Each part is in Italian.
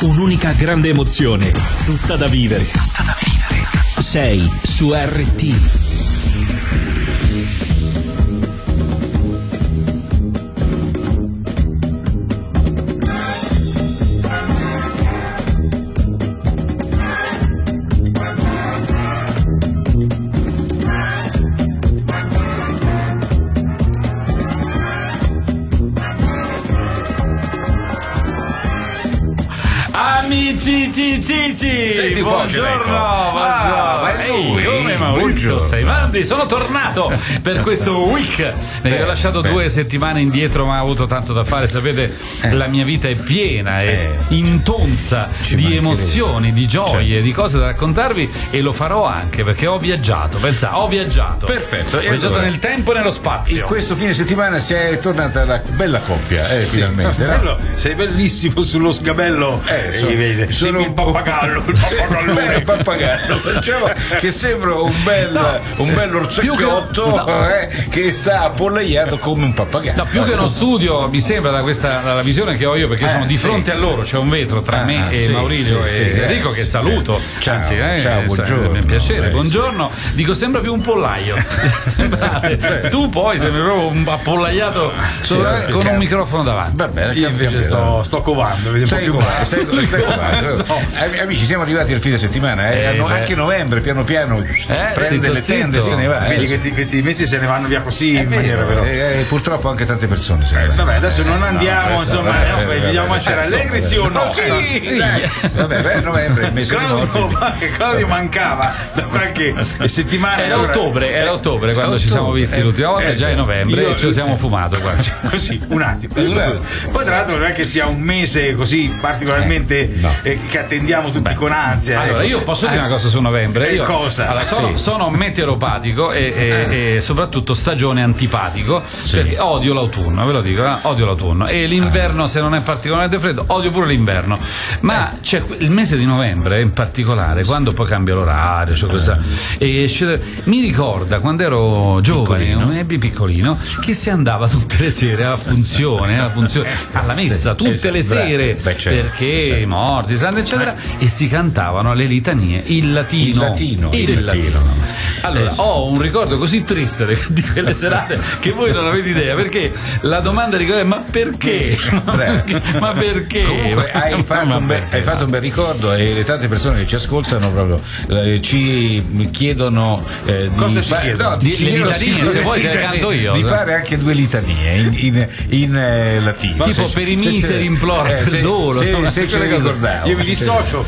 un'unica grande emozione, tutta da vivere. Sei su RT. Senti, buongiorno. Ma è lui. Come Maurizio Saivandi, sono tornato per questo week. Mi ho lasciato 2 settimane indietro, ma ho avuto tanto da fare. Sapete, la mia vita è piena, è intonsa di emozioni, di gioie, di cose da raccontarvi, e lo farò anche perché ho viaggiato. Pensa, ho viaggiato. Perfetto. Ho viaggiato nel tempo e nello spazio. In questo fine settimana si è tornata la bella coppia, finalmente. Bello, sei bellissimo sullo sgabello. Sono il pappagallo. Il pappagallo. Diciamo che sembra un bel orsacchiotto che sta appollaiato come un pappagallo. No, più che uno studio, mi sembra dalla visione che ho io, perché sono di fronte a loro, c'è un vetro tra me e Maurizio e Enrico, che saluto. Ciao, Anzi, ciao, buongiorno. È un piacere, buongiorno. Dico, sembra più un pollaio. Tu poi sembri proprio un appollaiato con un microfono davanti. Va bene, io invece sto covando. Stai covando. Amici, siamo arrivati al fine settimana, anche novembre piano piano prende le tende e se ne va. Vedi, questi mesi se ne vanno via così in maniera purtroppo anche tante persone se ne vanno. Vabbè, adesso non andiamo, vogliamo essere allegri, sì o no? Sì, dai. Vabbè, novembre è il mese di morte. Claudio mancava da qualche settimana. Era ottobre quando ci siamo visti l'ultima volta, già è novembre e ce lo siamo fumato quasi. Così, un attimo. Poi tra l'altro non è che sia un mese così particolarmente che attendiamo tutti con ansia. Allora, io posso dire una cosa su novembre. Io sono meteoropatico e soprattutto stagione antipatico, perché odio l'autunno, ve lo dico, odio l'autunno, e l'inverno, se non è particolarmente freddo, odio pure l'inverno. Ma c'è il mese di novembre in particolare, quando poi cambia l'orario, mi ricorda quando ero giovane, piccolino, che si andava tutte le sere alla funzione, alla messa, tutte le sere, perché i morti, eccetera, e si cantavano le litanie, il latino. Allora, ho un ricordo così triste di quelle serate che voi non avete idea, perché la domanda è: ma perché? Ma perché? Comunque hai fatto un bel ricordo, e le tante persone che ci ascoltano proprio ci chiedono cosa ci chiedono? Le litanie, se vuoi te le canto io. Di fare anche 2 litanie in latino. Tipo per i miseri implora perdono. Se ce le ricordavo. Io mi dissocio.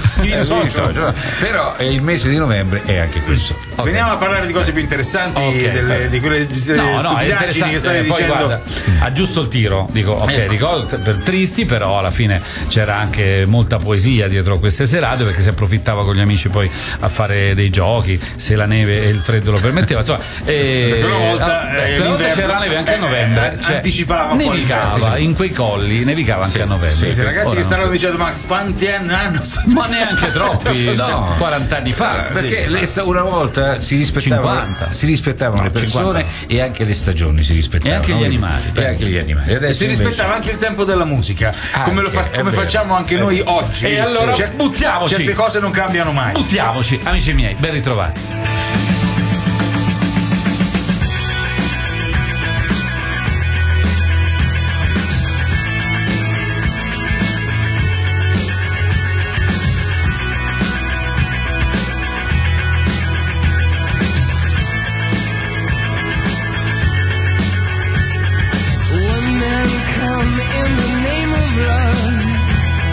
Però il mese di novembre è anche questo. Veniamo a parlare di cose più interessanti, di quelle stupidaggini che stavi dicendo. Guarda, aggiusto il tiro, dico, ricordo per tristi, però alla fine c'era anche molta poesia dietro queste serate, perché si approfittava con gli amici poi a fare dei giochi, se la neve e il freddo lo permetteva, insomma, una volta c'era la neve anche a novembre, anticipava, nevicava in quei colli, nevicava anche a novembre. I ragazzi che stavano dicendo: ma quanti anni hanno? Ma neanche troppi, 40 anni fa, perché una volta si rispettavano le persone 50. E anche le stagioni si rispettavano, e anche gli animali, e si rispettava anche il tempo della musica, come facciamo anche noi oggi. E allora buttiamoci, certe cose non cambiano mai. Buttiamoci, amici miei, ben ritrovati.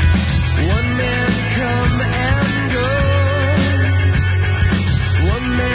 One man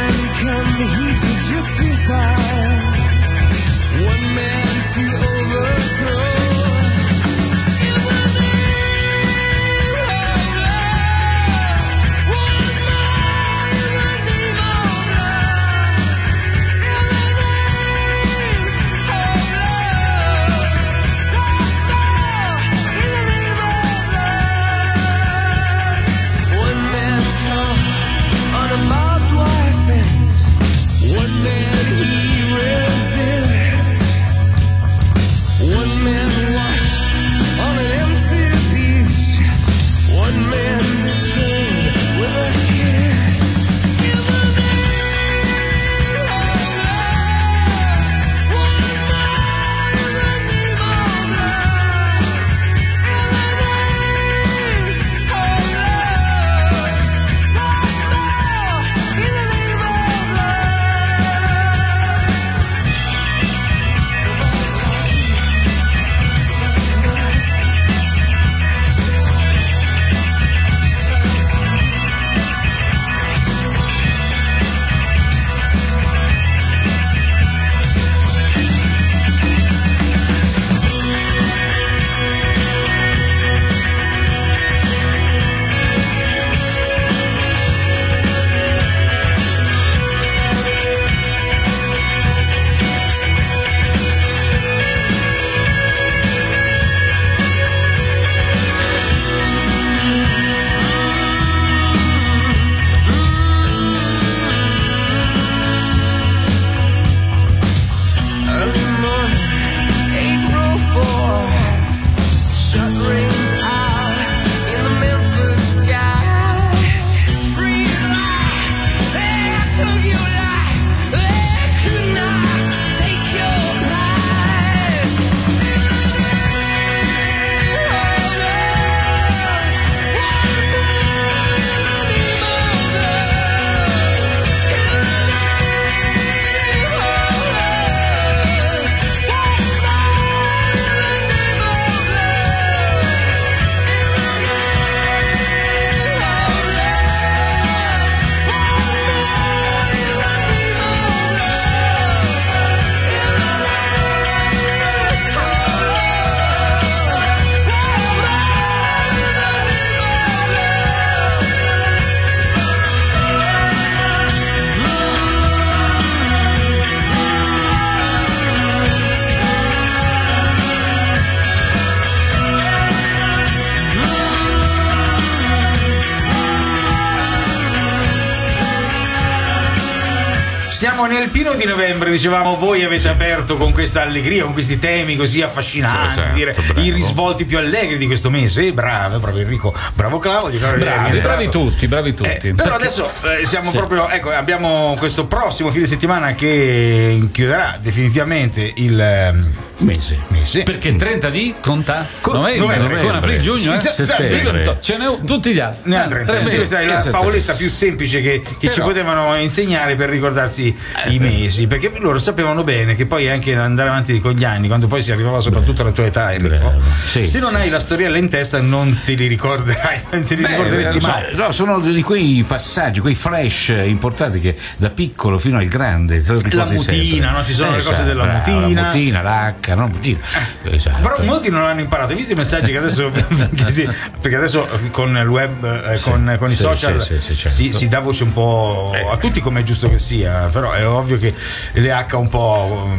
Siamo nel pieno di novembre, dicevamo, voi avete aperto con questa allegria, con questi temi così affascinanti, i risvolti più allegri di questo mese. Bravo, proprio Enrico, bravo Claudio, bravi tutti. Però adesso siamo proprio, ecco, abbiamo questo prossimo fine settimana che chiuderà definitivamente il mese. Perché 30 di conta? Novembre. Con aprile, giugno, settembre. Ce ne tutti gli altri. Questa è la favoletta più semplice che ci potevano insegnare per ricordarsi i mesi, perché loro sapevano bene che poi anche andare avanti con gli anni, quando poi si arrivava soprattutto alla tua età, se non hai la storiella in testa non te li ricorderai, non te li ricorderesti mai. No, sono di quei passaggi, quei flash importanti che da piccolo fino al grande la mutina, no? Ci sono le cose della mutina. La mutina, l'H, no? Mutina. Esatto. Però molti non l'hanno imparato. Hai visto i messaggi che adesso perché adesso con il web, con i social certo. si dà voce un po' a tutti, come è giusto che sia, però è ovvio che le H un po'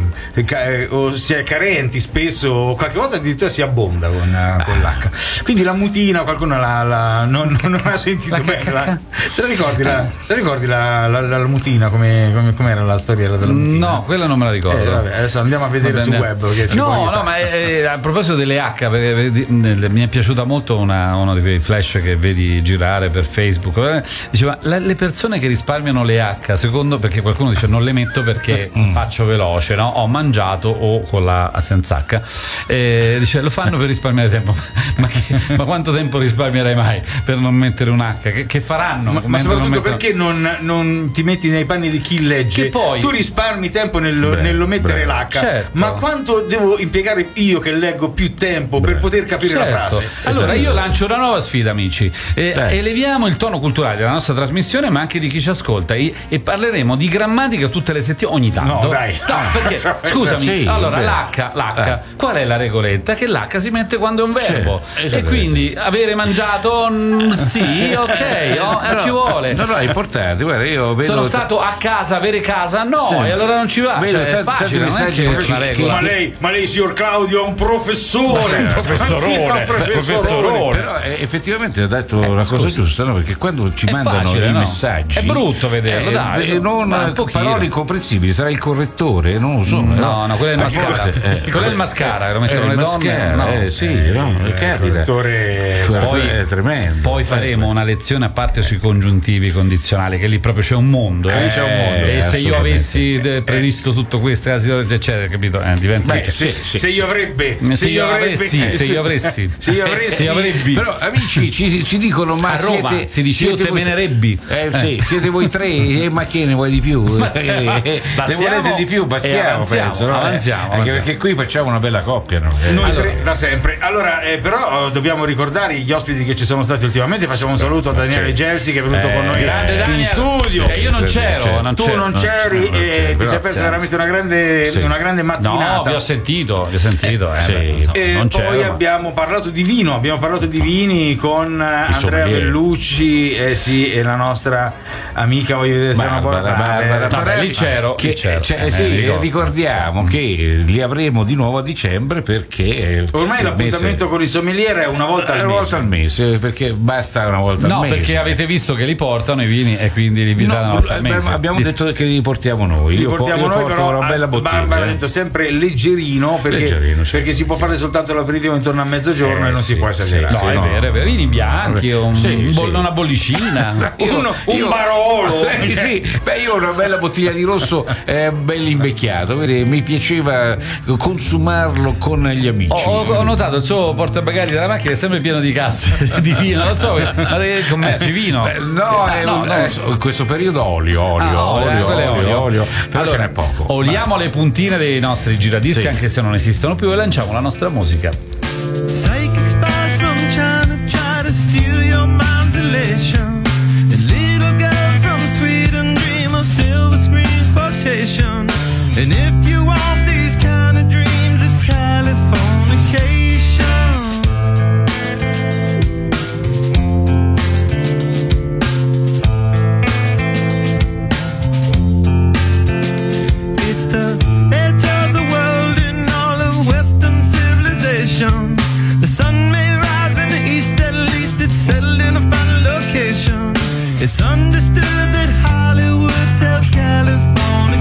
o si è carenti spesso, o qualche volta addirittura si abbonda con l'H. Quindi la mutina qualcuno non ha sentito bene. Te la ricordi la mutina, come era la storiella della mutina? No, quella non me la ricordo. Adesso andiamo a vedere sul web che ma a proposito delle H, mi è piaciuta molto uno di quei flash che vedi girare per Facebook. Diceva le persone che risparmiano le H, secondo, perché qualcuno dice non le metto perché faccio veloce, no? Ho mangiato o con la senza H, dice lo fanno per risparmiare tempo. Ma quanto tempo risparmierai mai per non mettere un H? Che faranno? Ma soprattutto perché non ti metti nei panni di chi legge? Poi, tu risparmi tempo nello mettere l'H, certo. Ma quanto devo impiegare io che leggo più tempo per poter capire la frase? Allora io lancio una nuova sfida, amici, eleviamo il tono culturale della nostra trasmissione, ma anche di chi ci ascolta, e parleremo di grammatica tutte le settimane, ogni tanto. No, perché scusami, allora l'H, qual è la regoletta? Che l'H si mette quando è un verbo, e quindi avere mangiato sì, ok, ci vuole. No, è importante. Guarda, io vedo sono stato a casa, avere casa no, e allora non ci va. È facile, non è che una regola. Ma lei, signor Claudio, è un professore. Professorone. Però effettivamente ha detto una cosa giusta, no? Perché quando ci mandano i messaggi è brutto vederlo, parole incomprensibili, sarà il correttore, non lo so. No, quello è il mascara. Quello è il mascara, lo mettono le donne. È tremendo. Poi faremo una lezione a parte sui congiuntivi condizionali, che lì proprio c'è un mondo. E se io avessi previsto tutto questo, eccetera, capito? Diventa se io avessi. Però amici ci dicono, ma a Roma siete, si dice io te venerebbi. Siete voi tre, ma che ne vuoi di più? Ne volete di più? Bastiamo, penso, no? Avanziamo. Anche perché qui facciamo una bella coppia, no? Noi tre da sempre. Allora, però dobbiamo ricordare gli ospiti che ci sono stati ultimamente. Facciamo un saluto a Daniele Gelsi, che è venuto con noi in studio. Io non c'ero. Tu non c'eri e ti sei perso veramente una grande mattinata. No, vi ho sentito. Poi abbiamo parlato di vini con Andrea Bellucci e la nostra amica, voglio vedere se Barbara lì c'ero. Ricordiamo che li avremo di nuovo a dicembre, perché ormai l'appuntamento con il sommelier è una volta al mese, perché basta una volta al mese. No, perché avete visto che li portano i vini e quindi li invitate una volta al mese. Abbiamo detto che li portiamo noi. Io porto una bella bottiglia. Barbara ha detto sempre leggerino, perché si può fare soltanto l'aperitivo intorno a mezzogiorno e non si può esagerare. No, è vero. Vini bianchi, una bollicina, un Barolo. Io ho una bella bottiglia di rosso bello invecchiato, mi piaceva consumarlo con gli amici. Ho notato il suo portabagagli della macchina è sempre pieno di casse di vino, non so, ma che commerci vino? In questo periodo olio, però ce n'è poco. Oliamo le puntine dei nostri giradischi, anche se non esistono più, e lanciamo la nostra musica. Psychic spies from China try to steal your mind's elation. A little girl from Sweden dream of silver screen quotation. And if you want these kind of dreams, it's Californication. It's the edge of the world in all of Western civilization. The sun may rise in the east, at least it's settled in a final location. It's understood that Hollywood sells California.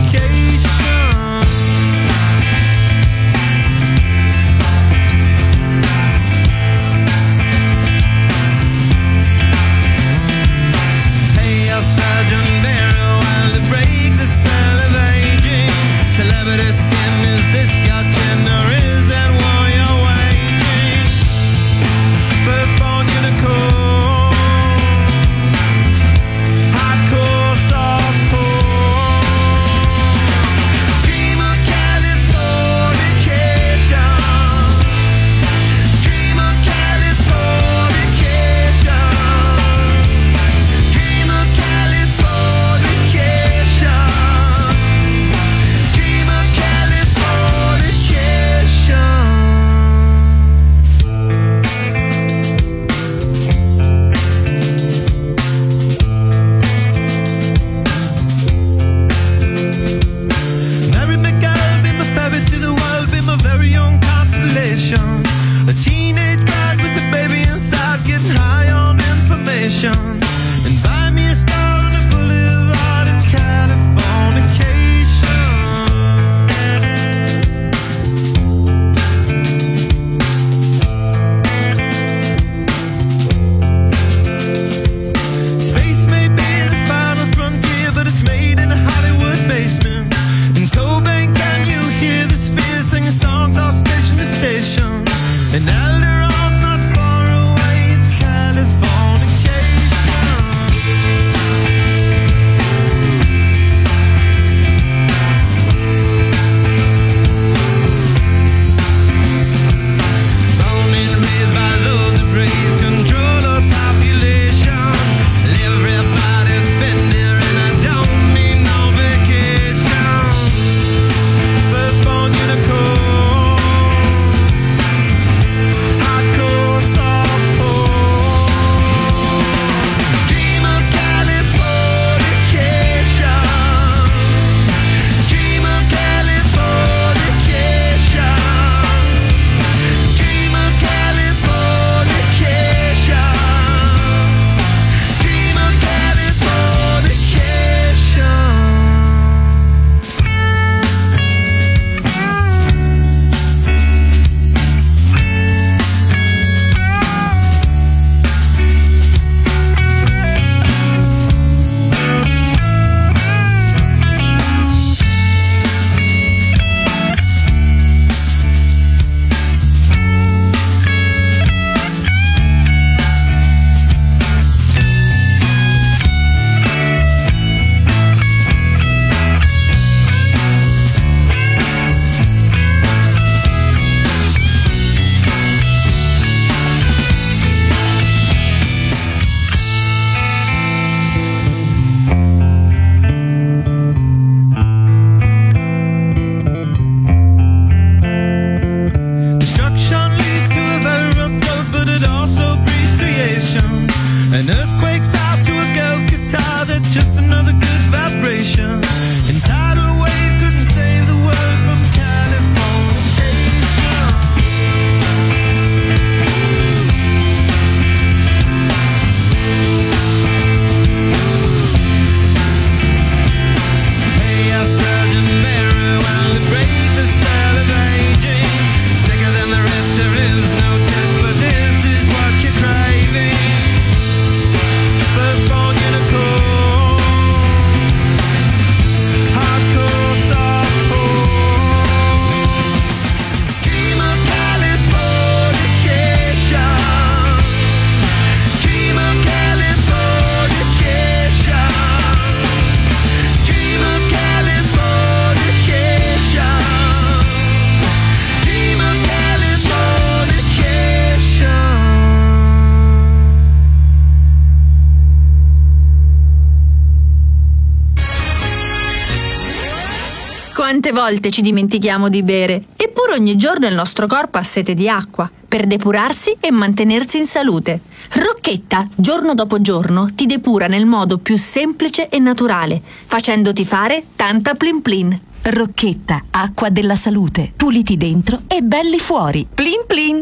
Quante volte ci dimentichiamo di bere? Eppure ogni giorno il nostro corpo ha sete di acqua per depurarsi e mantenersi in salute. Rocchetta, giorno dopo giorno, ti depura nel modo più semplice e naturale, facendoti fare tanta plin plin. Rocchetta, acqua della salute. Puliti dentro e belli fuori. Plin plin.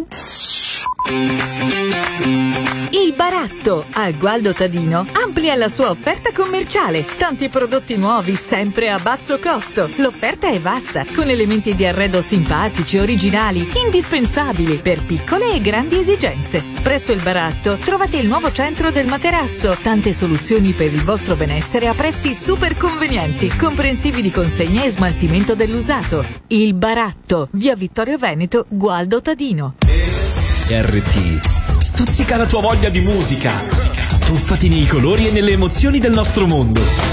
Il Baratto a Gualdo Tadino amplia la sua offerta commerciale. Tanti prodotti nuovi sempre a basso costo. L'offerta è vasta, con elementi di arredo simpatici, originali, indispensabili per piccole e grandi esigenze. Presso il Baratto trovate il nuovo centro del materasso. Tante soluzioni per il vostro benessere a prezzi super convenienti, comprensivi di consegna e smaltimento dell'usato. Il Baratto, via Vittorio Veneto, Gualdo Tadino. RT stuzzica la tua voglia di musica. Tuffati nei colori e nelle emozioni del nostro mondo.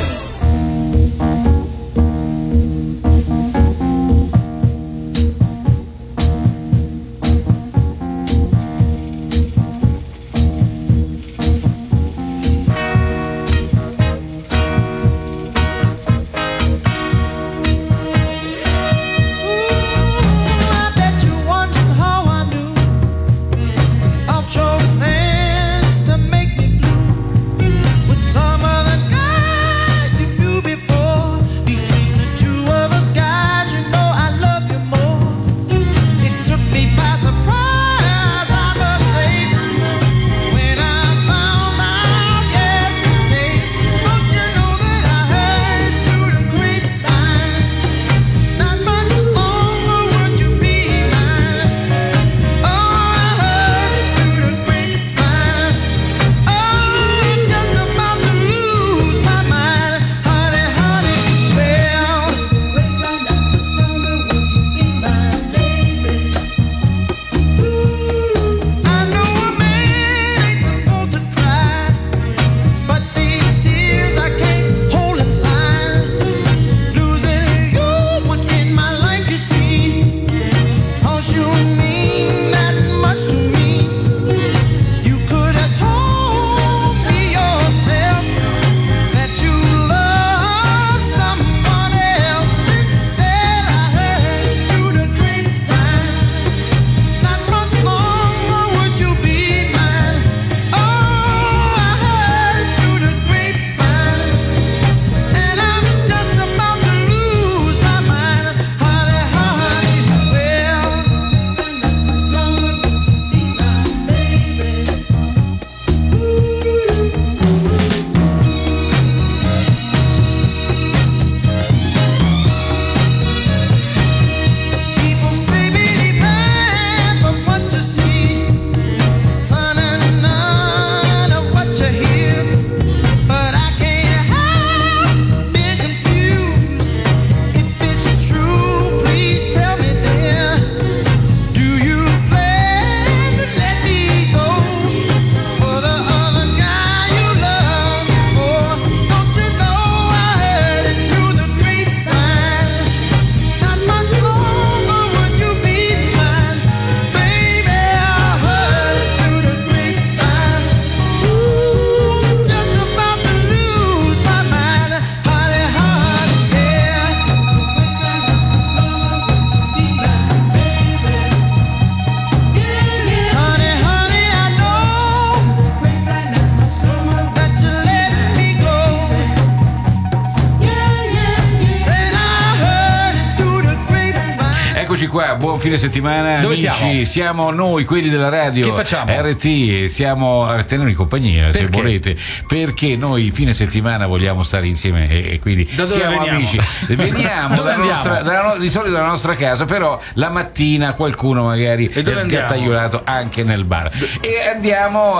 Eccoci qua, buon fine settimana. Dove amici, siamo noi, quelli della radio. Che facciamo? RT, siamo a tenervi compagnia. Perché? Se volete, perché noi fine settimana vogliamo stare insieme e quindi da dove siamo veniamo? amici. Veniamo Dove andiamo? di solito dalla nostra casa, però la mattina qualcuno magari E è dove andiamo? sgattaiolato anche nel bar. E andiamo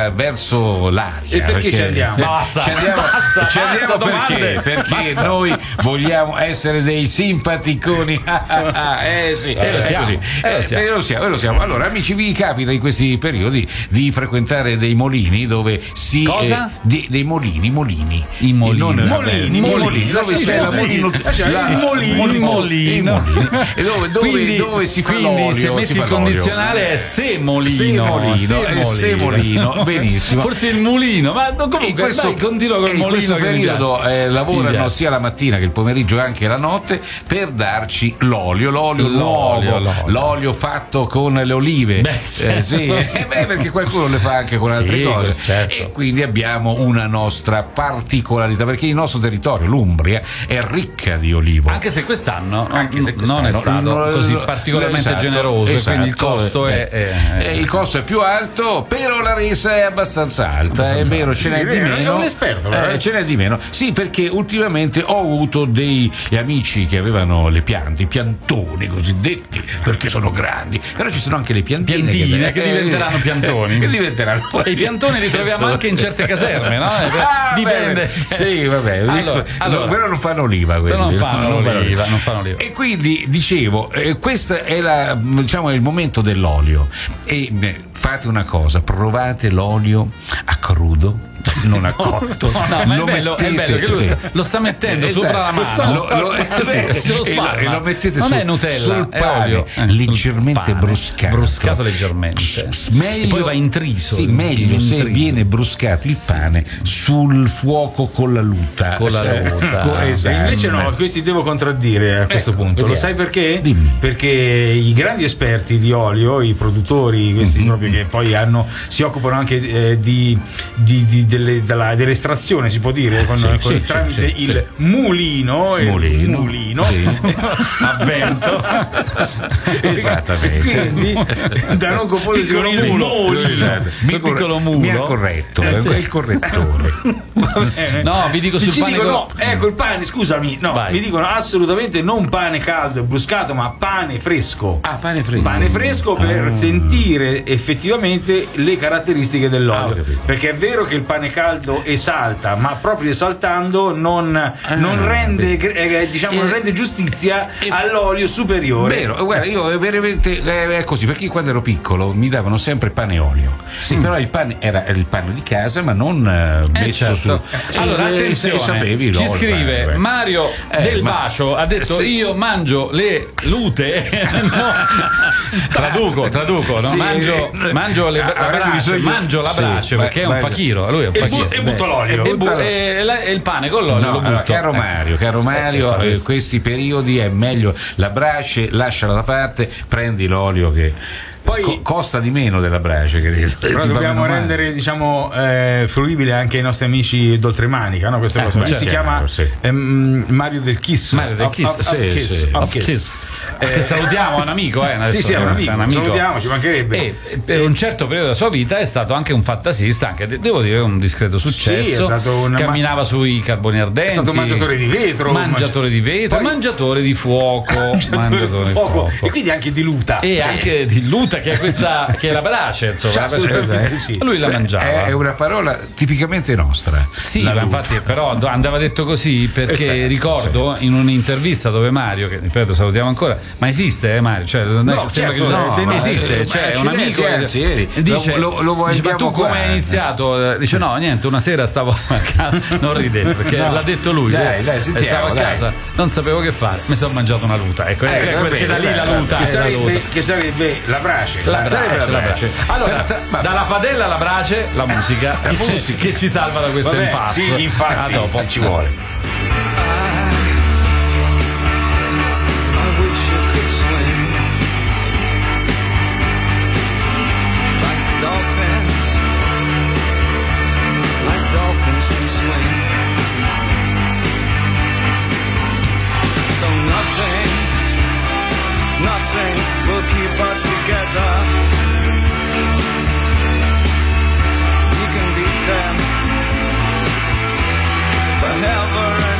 verso l'aria. E perché ci andiamo? Basta, Ci andiamo, basta, ci andiamo basta perché? domande. Perché Basta. noi vogliamo essere dei simpaticoni. sì, lo siamo. Allora, amici, vi capita in questi periodi di frequentare dei molini dove si. Cosa? Dei molini. I molini. Molini. Dove c'è la molino. Il molino. E dove si fa l'olio. Quindi se metti il condizionale è semolino. Semolino, benissimo. Forse il mulino, ma comunque continua col molino. In questo periodo lavorano sia la mattina che il pomeriggio e anche la notte per darci l'olio nuovo, l'olio fatto con le olive. Perché qualcuno le fa anche con altre cose. Certo. E quindi abbiamo una nostra particolarità, perché il nostro territorio, l'Umbria, è ricca di olivo. Anche se quest'anno non è stato così particolarmente generoso, quindi il costo il costo è più alto, però la resa è abbastanza alta. È vero, ce n'è di meno. È un esperto, ce n'è di meno. Sì, perché ultimamente ho avuto dei amici che avevano le piante, i piantoni cosiddetti, perché sono grandi, però ci sono anche le piantine che diventeranno piantoni. E i piantoni li troviamo anche in certe caserme, no? Dipende. Sì, vabbè. Allora, però non fanno oliva quelli. Non fanno oliva. E quindi dicevo, questo è il momento dell'olio. E fate una cosa, provate l'olio a crudo, non a cotto. È bello che lui lo sta mettendo sopra la mano. E lo mettete non è Nutella, sul è pane, olio. leggermente bruscato leggermente. Meglio, e poi va intriso. Sì, meglio se viene bruscato il pane sul fuoco con la luta. Esatto. Invece no, questi devo contraddire a questo punto. Lo sai perché? Dimmi. Perché i grandi esperti di olio, i produttori, questi proprio che poi si occupano anche dell'estrazione, si può dire, tramite il mulino a vento. Esattamente. Quindi da non confondere con il mulo. Il piccolo mulo mi ha corretto, è il correttore. No, vi dico sul pane. Ecco il pane, scusami. No, mi dicono assolutamente non pane caldo e bruscato, ma pane fresco. Pane fresco per sentire effettivamente le caratteristiche dell'olio. Perché è vero che il pane caldo esalta, ma proprio esaltando non rende giustizia all'olio superiore. Vero, guarda, io veramente è così, perché quando ero piccolo mi davano sempre pane e olio. Sì, però il pane era il pane di casa, ma non messo su. Allora, attenzione, sapevi, ci scrive Mario Del Bacio, ha detto io mangio le lute. Traduco, no? Mangio la brace, perché è un fakiro, lui è un fakiro. E butto l'olio. E il pane con l'olio lo butto. Caro Mario, questi periodi è meglio la brace, lasciala da parte, prendi l'olio che poi costa di meno della brace, però dobbiamo rendere fruibile anche ai nostri amici d'oltremanica, no? Questa cosa si chiama Mario del Kiss. Che salutiamo, è un amico, è un amico. Salutiamo, ci mancherebbe. E per un certo periodo della sua vita è stato anche un fantasista, anche devo dire un discreto successo. È stato camminava sui carboni ardenti. È stato mangiatore di vetro, mangiatore di fuoco, e quindi anche di luta. E anche di luta, che è questa, che è la brace, insomma. Lui la mangiava. È una parola tipicamente nostra. Sì, ma infatti, però andava detto così perché ricordo in un'intervista dove Mario, che ripeto salutiamo ancora, ma esiste Mario? Cioè, esiste, cioè un amico dice, ma tu come hai iniziato? Dice no, niente, una sera stavo a casa, non ridete perché l'ha detto lui, stavo a casa, non sapevo che fare, mi sono mangiato una luta, ecco, perché da lì la luta che sarebbe la brace. La brace. Allora, dalla padella alla brace, la musica che ci salva da questo impasse. Sì, infatti, dopo ci vuole. Nothing will keep us together. You can beat them forever.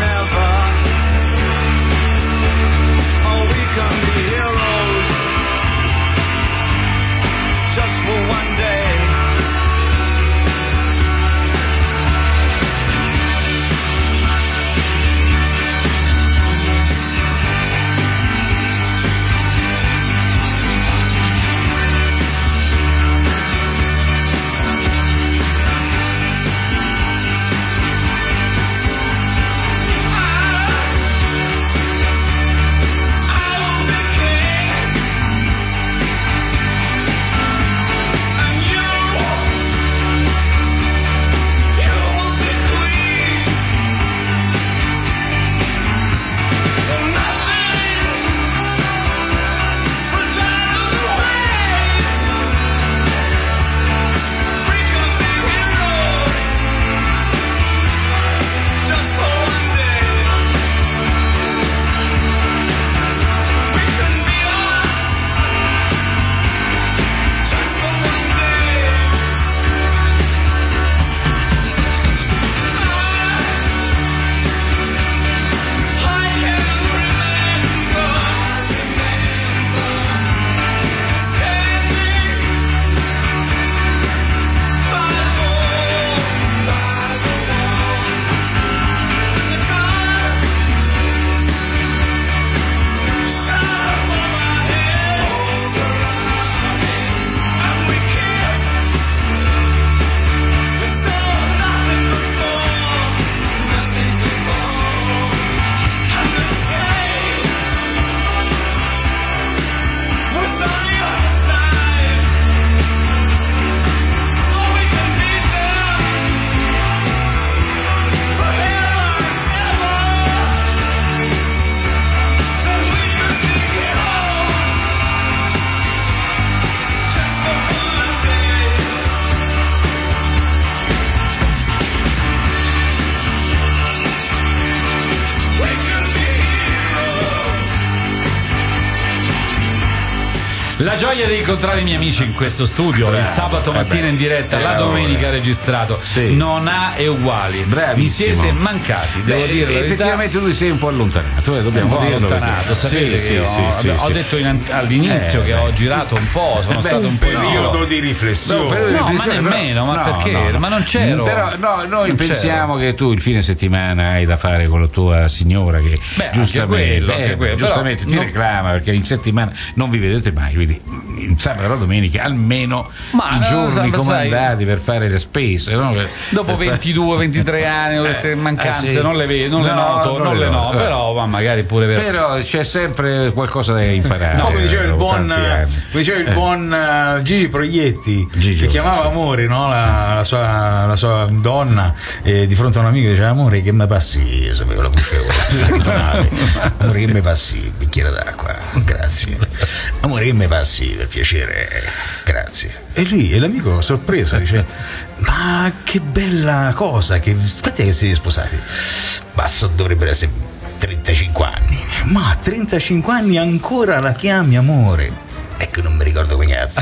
La gioia di incontrare i miei amici in questo studio, il sabato mattina in diretta, la domenica registrato, non ha uguali. Bravissimo. Mi siete mancati, devo dire la verità. Effettivamente tu ti sei un po' allontanato, dobbiamo dirlo. Allontanato, ho detto all'inizio che ho girato un po', sono stato un po' in periodo di riflessione. No, ma nemmeno, ma perché? Ma non c'ero. Però noi pensiamo che tu il fine settimana hai da fare con la tua signora che giustamente giustamente ti reclama perché in settimana non vi vedete mai, quindi il sabato e la domenica almeno i giorni comandati per fare le spese, no? Dopo 22-23 anni queste mancanze non le vedo, non le noto, però magari pure vero. Però c'è sempre qualcosa da imparare. Come diceva il buon Gigi Proietti, che chiamava amore, no? la sua donna, di fronte a un amico diceva: amore, che mi passi, sapevo la voce, amore, che mi passi un bicchiere d'acqua, grazie, amore, che mi passi per piacere, grazie. E l'amico sorpreso dice: ma che bella cosa, quanti è che siete sposati? Basta, dovrebbero essere 35 anni. Ma 35 anni ancora la chiami amore? Ecco, non mi ricordo come cazzo.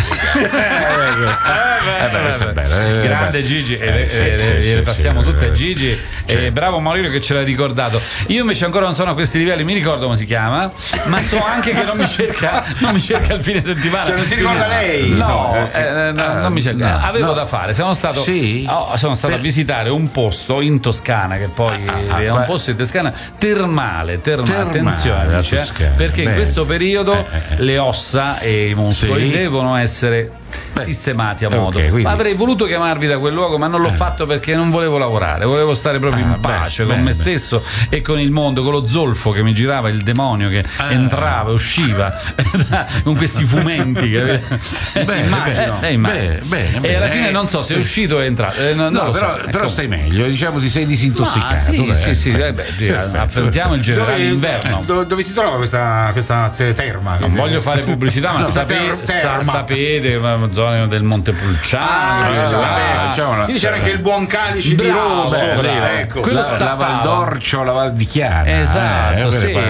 Grande Gigi, le passiamo tutte a Gigi. Bravo Maurizio che ce l'ha ricordato. Io invece ancora non sono a questi livelli, mi ricordo come si chiama, ma so anche che non mi cerca il fine settimana. Cioè non si ricorda lei? No, non mi cerca. Avevo da fare. Sono stato a visitare un posto in Toscana, che poi è un posto in Toscana termale, attenzione, perché in questo periodo le ossa e i muscoli devono essere sistemati a modo. Quindi... avrei voluto chiamarvi da quel luogo, ma non l'ho fatto perché non volevo lavorare, volevo stare proprio in pace con me stesso e con il mondo, con lo zolfo che mi girava, il demonio che entrava e usciva con questi fumenti che immagino. E alla fine non so se è uscito o è entrato, però stai meglio, diciamo, ti sei disintossicato. Affrontiamo il generale inverno. Dove si trova questa terma? Non voglio fare pubblicità, ma sapete, zone del Montepulciano, quindi c'era anche il Buon Calice di Rosso, ecco. La Val d'Orcio, la Val di Chiana, esatto,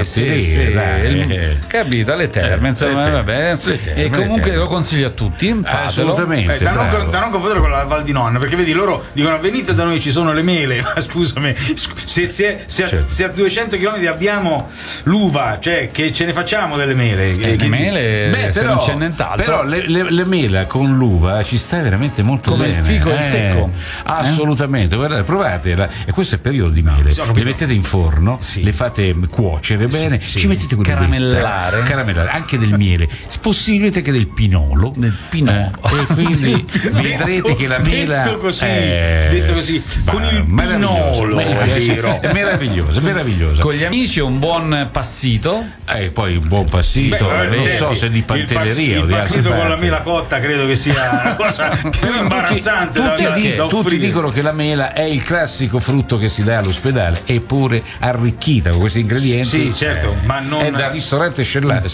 capito, le terme, insomma, e comunque lo consiglio a tutti, assolutamente, da non confondere con la Val di Nonna, perché vedi, loro dicono: venite da noi, ci sono le mele, ma scusami, se a 200 km abbiamo l'uva, cioè che ce ne facciamo delle mele, le mele, se non c'è nient'altro. Però le mele con l'uva ci sta veramente molto come bene, il fico e il secco, assolutamente. Guardate, provatela, e questo è il periodo di mele, le mettete in forno, le fate cuocere bene, ci mettete caramellare anche del miele, possibilmente che del pinolo, e quindi vedrete che la mela detto così con il pinolo è meravigliosa. Con gli amici un buon passito, poi un buon passito, non so se di pantelleria o di altre passito con la mela cotta credo che sia una cosa più imbarazzante. Tutti dicono che la mela è il classico frutto che si dà all'ospedale, eppure arricchita con questi ingredienti. Sì, certo, ma non è da ristorante stellato.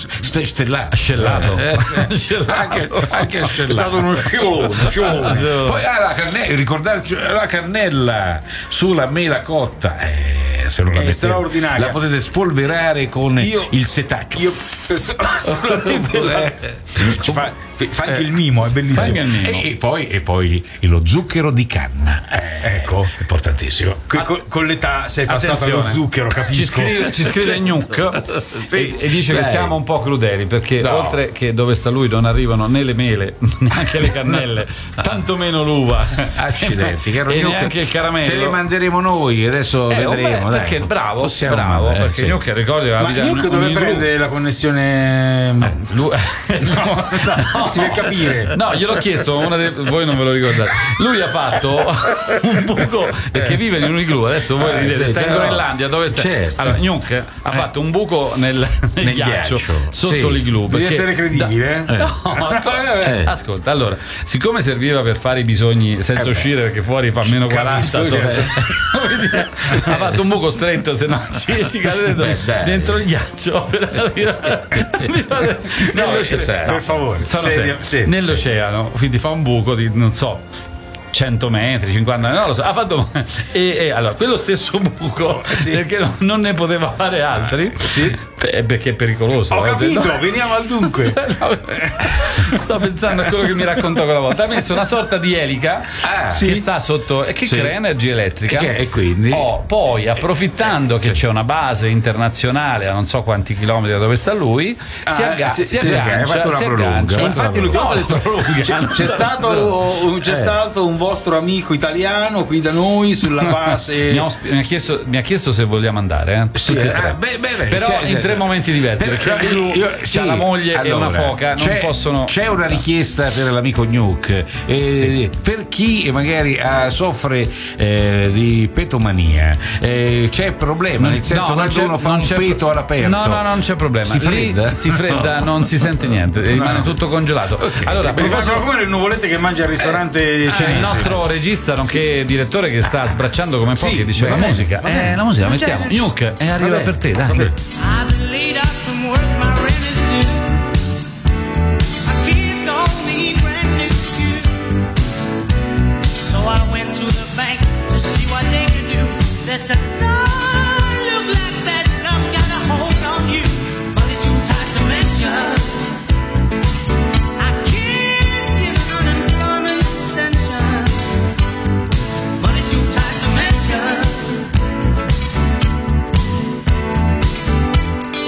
Anche stellato. È stato uno sciolone. Poi ricordarci la cannella sulla mela cotta, se non la mettete, straordinaria. la potete spolverare con il setaccio. Fa anche il mimo, è bellissimo. E poi lo zucchero di canna, ecco, è importantissimo. Con l'età sei passato allo zucchero, capisco. Ci scrive Gnuc e dice che siamo un po' crudeli, perché oltre che dove sta lui non arrivano né le mele, neanche le cannelle, tanto meno l'uva. Accidenti, caro e Gnuc, neanche il caramello. Te le manderemo noi, adesso vedremo. Perché bravo, perché Gnuc ricordi la vita. Gnuc dove prende la connessione? Per capire. No, gliel'ho chiesto, voi non ve lo ricordate. Lui ha fatto un buco perché vive in un igloo. Adesso voi dite, sta in Groenlandia, dove sta? Allora, Gnuc ha fatto un buco nel ghiaccio sotto l'igloo. Devi essere credibile. Ascolta, allora, siccome serviva per fare i bisogni senza uscire, perché fuori fa meno 40, ha fatto un buco stretto, se no ci cadete dentro il ghiaccio. Per favore, nell'oceano, quindi fa un buco di, non so, 100 metri, 50 non lo so, ha fatto allora quello stesso buco, perché non ne poteva fare altri, Perché è pericoloso. Ho capito, veniamo al dunque. Sto pensando a quello che mi raccontò quella volta. Ha messo una sorta di elica che sta sotto e che crea energia elettrica. E quindi? Poi, approfittando che c'è una base internazionale a non so quanti chilometri da dove sta lui, si aggancia. Infatti l'ultima volta ho detto c'è stato un vostro amico italiano qui da noi sulla base. Mi ha chiesto se vogliamo andare. Però in 3 momenti diversi, perché lui ha la moglie e una foca, non possono. C'è una richiesta per l'amico Nuke, per chi magari soffre di petomania, c'è problema, nel senso quando uno fa un peto all'aperto. No, non c'è problema. Si fredda? Si fredda, non si sente niente, rimane tutto congelato. Allora, come le nuvolette che mangia al ristorante c'è il nostro regista nonché direttore che sta sbracciando come pochi, dice la musica la mettiamo. Nuke arriva per te, dai. I've been laid out from work, my rent is due. My kids all need brand new shoes. So I went to the bank to see what they could do. They said, son, look like that love got a hold on you, but it's too tight to mention. I can't get an unemployment extension, but it's too tight to mention.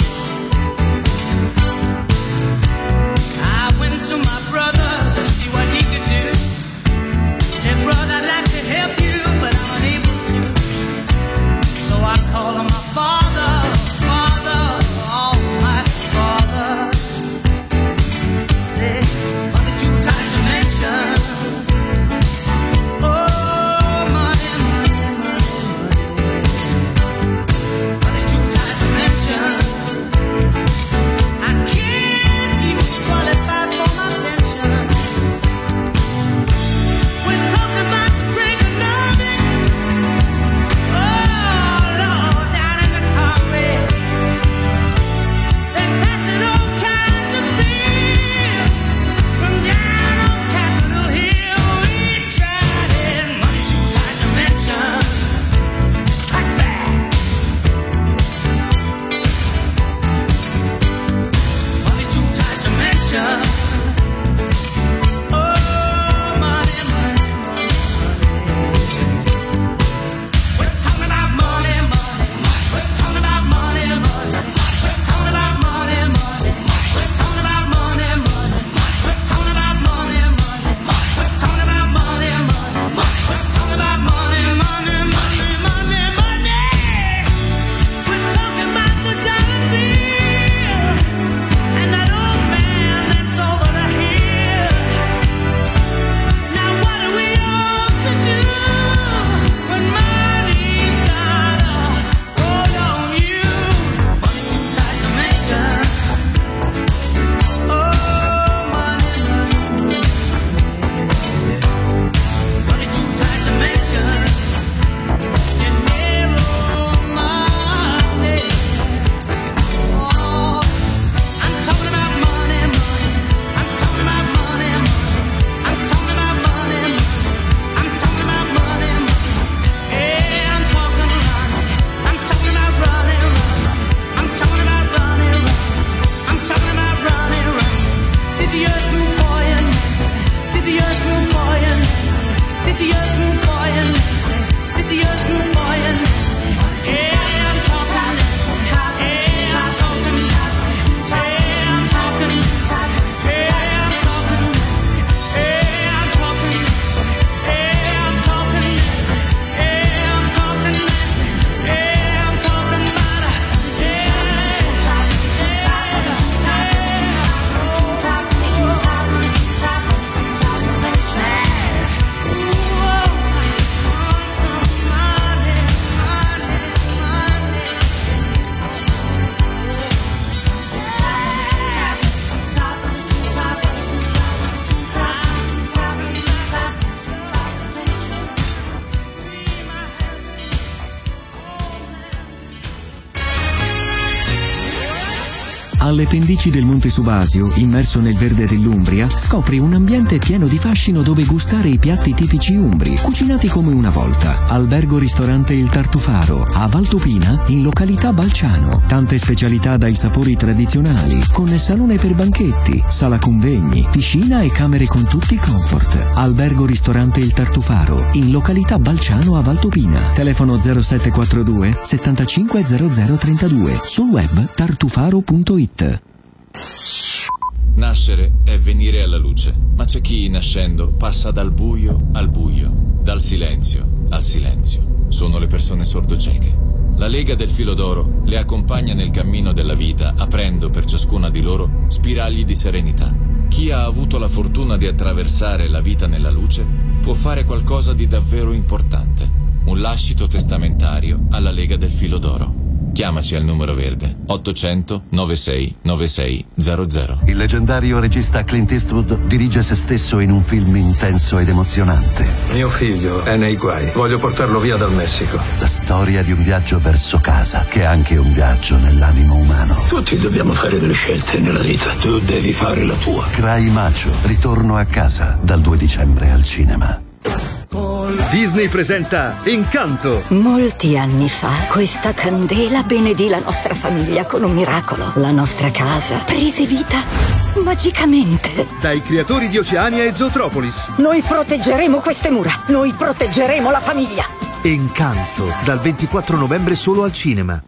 Alle pendici del Monte Subasio, immerso nel verde dell'Umbria, scopri un ambiente pieno di fascino dove gustare i piatti tipici umbri, cucinati come una volta. Albergo ristorante Il Tartufaro, a Valtopina, in località Balciano. Tante specialità dai sapori tradizionali, con salone per banchetti, sala convegni, piscina e camere con tutti i comfort. Albergo ristorante Il Tartufaro, in località Balciano a Valtopina. Telefono 0742 750032. Sul web tartufaro.it. Nascere è venire alla luce, ma c'è chi nascendo passa dal buio al buio, dal silenzio al silenzio. Sono le persone sordocieche. La Lega del Filo d'Oro le accompagna nel cammino della vita, aprendo per ciascuna di loro spiragli di serenità. Chi ha avuto la fortuna di attraversare la vita nella luce può fare qualcosa di davvero importante. Un lascito testamentario alla Lega del Filo d'Oro. Chiamaci al numero verde 800 96 96 00. Il leggendario regista Clint Eastwood dirige se stesso in un film intenso ed emozionante. Mio figlio è nei guai. Voglio portarlo via dal Messico. La storia di un viaggio verso casa, che è anche un viaggio nell'animo umano. Tutti dobbiamo fare delle scelte nella vita. Tu devi fare la tua. Cry Macho, ritorno a casa, dal 2 dicembre al cinema. Disney presenta Encanto. Molti anni fa questa candela benedì la nostra famiglia con un miracolo. La nostra casa prese vita magicamente. Dai creatori di Oceania e Zootropolis. Noi proteggeremo queste mura. Noi proteggeremo la famiglia. Encanto, dal 24 novembre solo al cinema.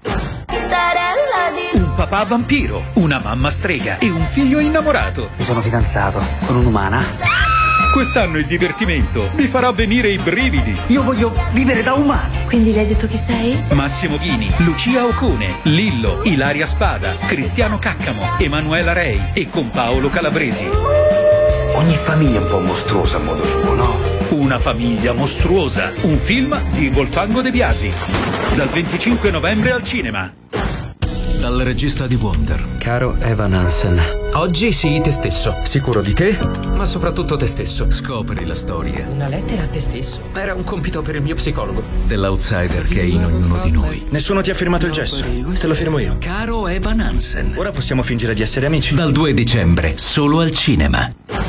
Un papà vampiro, una mamma strega e un figlio innamorato. Mi sono fidanzato con un'umana. Quest'anno il divertimento vi farà venire i brividi. Io voglio vivere da umano. Quindi le hai detto chi sei? Massimo Ghini, Lucia Ocone, Lillo, Ilaria Spada, Cristiano Caccamo, Emanuela Rei e con Paolo Calabresi. Ogni famiglia è un po' mostruosa a modo suo, no? Una famiglia mostruosa, un film di Volfango De Biasi. Dal 25 novembre al cinema. Dal regista di Wonder. Caro Evan Hansen, oggi sii te stesso. Sicuro di te, ma soprattutto te stesso. Scopri la storia. Una lettera a te stesso. Era un compito per il mio psicologo. Dell'outsider che è in ognuno di noi. Nessuno ti ha firmato il gesso. Te lo firmo io. Caro Evan Hansen. Ora possiamo fingere di essere amici. Dal 2 dicembre, solo al cinema.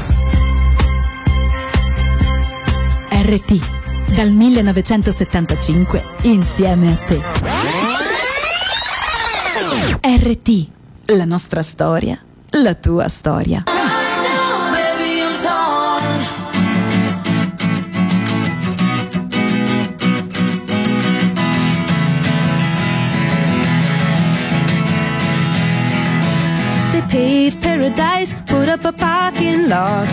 RT, dal 1975, insieme a te. RT, la nostra storia, la tua storia. They paved paradise, put up a parking lot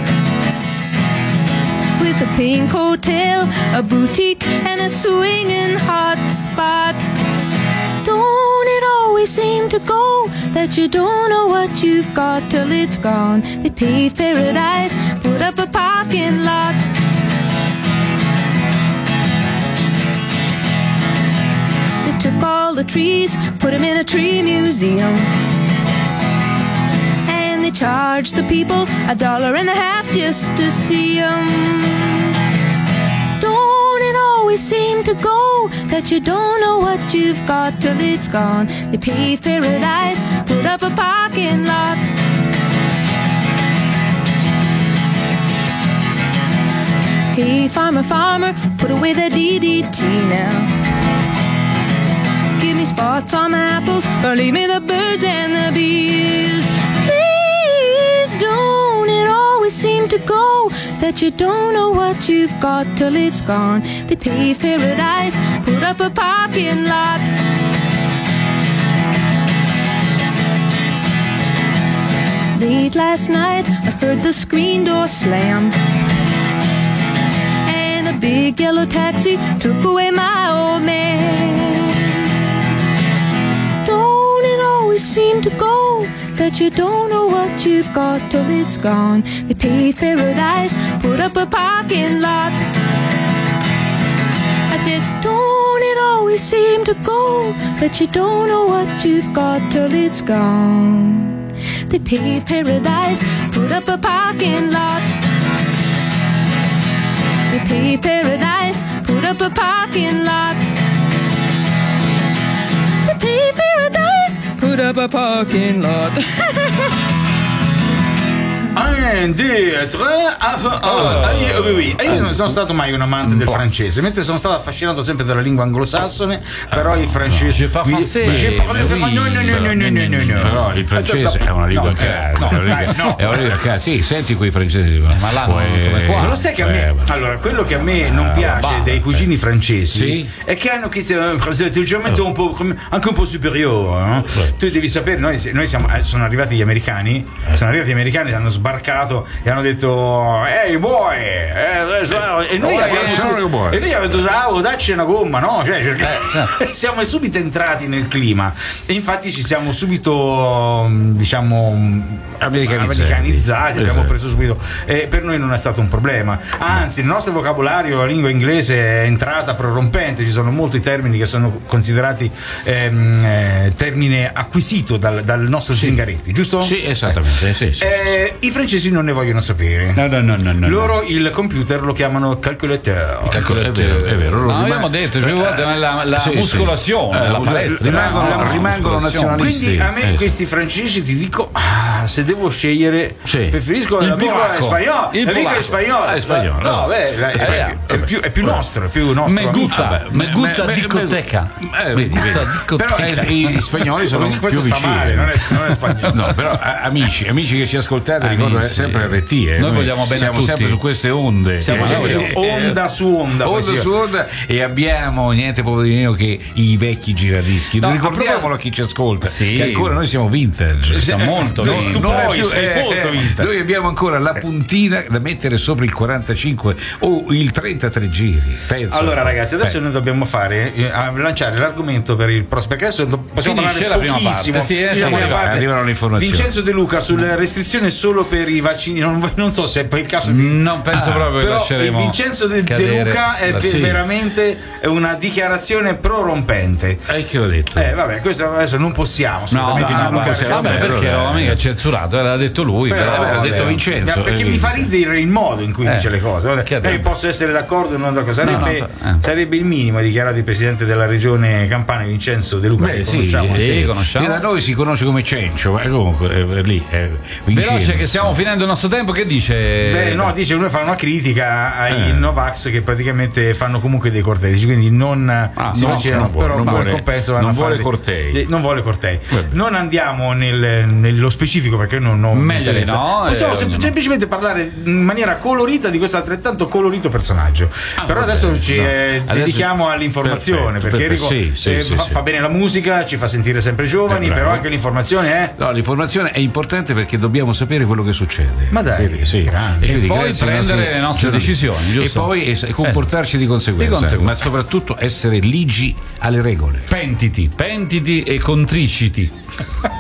with a pink hotel, a boutique and a swinging hot spot. Don't it always seem to go that you don't know what you've got till it's gone? They paved paradise, put up a parking lot. They took all the trees, put them in a tree museum, and they charged the people $1.50 just to see them. Always seem to go that you don't know what you've got till it's gone. They paved paradise, put up a parking lot. Hey farmer, farmer, put away the DDT now. Give me spots on my apples, or leave me the birds and the bees. Please don't it always seem to go that you don't know what you've got till it's gone. They paved paradise, put up a parking lot. Late last night, I heard the screen door slam, and a big yellow taxi took away my old man. Don't it always seem to go that you don't know what you've got till it's gone? They paved paradise, put up a parking lot. I said, don't it always seem to go that you don't know what you've got till it's gone? They paved paradise, put up a parking lot. They paved paradise, put up a parking lot. They paved paradise, put up up a parking lot. 1, 2, 3, io non sono stato mai un amante del francese, mentre sono stato affascinato sempre dalla lingua anglosassone, però il francese però il francese è una lingua cara. Sì, senti quei francesi, ma là non lo sai che a me, allora, quello che a me non piace dei cugini francesi è che hanno leggermente anche un po' superiore, no? Tu devi sapere, noi sono arrivati gli americani, hanno sbarcato e hanno detto ehi boy, e noi abbiamo detto dacci una gomma, no? Siamo subito entrati nel clima e infatti ci siamo subito americanizzati, abbiamo preso subito, per noi non è stato un problema, anzi nel nostro vocabolario la lingua inglese è entrata prorompente, ci sono molti termini che sono considerati termine acquisito dal nostro Zingaretti, giusto? Sì, esattamente. I francesi non ne vogliono sapere. No. Loro il computer lo chiamano calculateur. È vero. Abbiamo detto più volte la muscolazione, la palestra. Rimangono nazionalisti. Quindi a me questi francesi, ti dico, se devo scegliere, preferisco l'amico spagnolo. È più nostro. Me gusta discoteca. Però gli spagnoli sono più vicini. Non è spagnolo. No, però amici che ci ascoltate, ricordo sempre RT. Noi vogliamo bene a tutti. Siamo sempre su queste onde. Siamo onda su onda. E abbiamo niente poco di meno che i vecchi giradischi. Ricordiamolo a chi ci ascolta. Che ancora noi siamo vintage. Siamo molto. Tu poi sei molto vintage. Noi abbiamo ancora la puntina da mettere sopra il 45 o il 33 giri. Allora ragazzi, adesso noi dobbiamo lanciare l'argomento per il prossimo, perché adesso possiamo parlare pochissimo. Arrivano le informazioni. Vincenzo De Luca sulle restrizioni solo per i vaccini, non so se è poi il caso non penso proprio che lasceremo. Vincenzo De Luca è veramente una dichiarazione prorompente. Che ho detto? Vabbè, questo adesso non possiamo assolutamente. Non possiamo, perché non mica censurato, l'ha detto lui, l'ha detto Vincenzo. Perché mi fa ridere il modo in cui dice le cose. Posso essere d'accordo o non d'accordo, sarebbe il minimo, ha dichiarato il presidente della regione Campania Vincenzo De Luca. Conosciamo. Da noi si conosce come Cencio, ma comunque lì è veloce che stiamo finendo il nostro tempo. Che dice? Dice noi fanno una critica ai Novax che praticamente fanno comunque dei cortei, quindi non vuole cortei. Non andiamo nello specifico perché non meglio di no. Possiamo semplicemente parlare in maniera colorita di questo altrettanto colorito personaggio. Però adesso ci dedichiamo all'informazione, perché fa bene la musica, ci fa sentire sempre giovani, però anche l'informazione è. No, l'informazione è importante perché dobbiamo sapere quello che succede. Ma dai, e poi prendere le nostre decisioni, giusto? E poi comportarci di conseguenza, ma soprattutto essere ligi alle regole. Pentiti e contriciti.